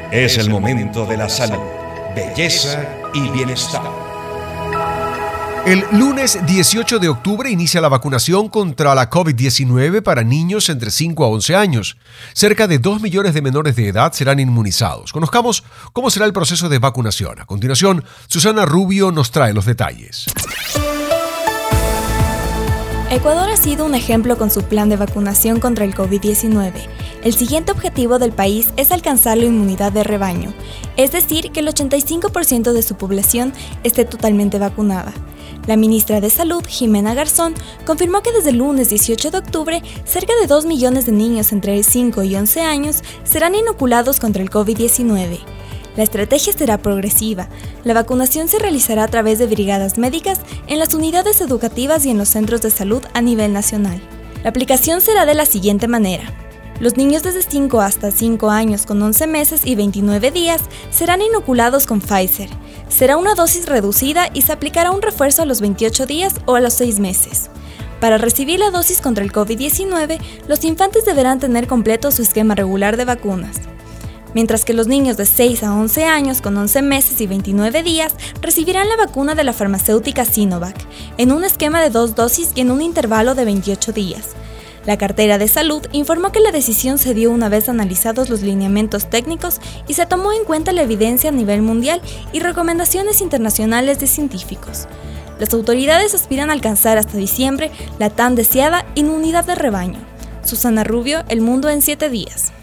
Es el momento de la salud, belleza y bienestar. El lunes 18 de octubre inicia la vacunación contra la COVID-19 para niños entre 5 a 11 años. Cerca de 2 millones de menores de edad serán inmunizados. Conozcamos cómo será el proceso de vacunación. A continuación, Susana Rubio nos trae los detalles. Ecuador ha sido un ejemplo con su plan de vacunación contra el COVID-19. El siguiente objetivo del país es alcanzar la inmunidad de rebaño, es decir, que el 85% de su población esté totalmente vacunada. La ministra de Salud, Ximena Garzón, confirmó que desde el lunes 18 de octubre, cerca de 2 millones de niños entre 5 y 11 años serán inoculados contra el COVID-19. La estrategia será progresiva. La vacunación se realizará a través de brigadas médicas en las unidades educativas y en los centros de salud a nivel nacional. La aplicación será de la siguiente manera. Los niños desde 5 hasta 5 años con 11 meses y 29 días serán inoculados con Pfizer. Será una dosis reducida y se aplicará un refuerzo a los 28 días o a los 6 meses. Para recibir la dosis contra el COVID-19, los infantes deberán tener completo su esquema regular de vacunas. Mientras que los niños de 6 a 11 años con 11 meses y 29 días recibirán la vacuna de la farmacéutica Sinovac, en un esquema de 2 dosis y en un intervalo de 28 días. La cartera de salud informó que la decisión se dio una vez analizados los lineamientos técnicos y se tomó en cuenta la evidencia a nivel mundial y recomendaciones internacionales de científicos. Las autoridades aspiran a alcanzar hasta diciembre la tan deseada inmunidad de rebaño. Susana Rubio, El Mundo en 7 días.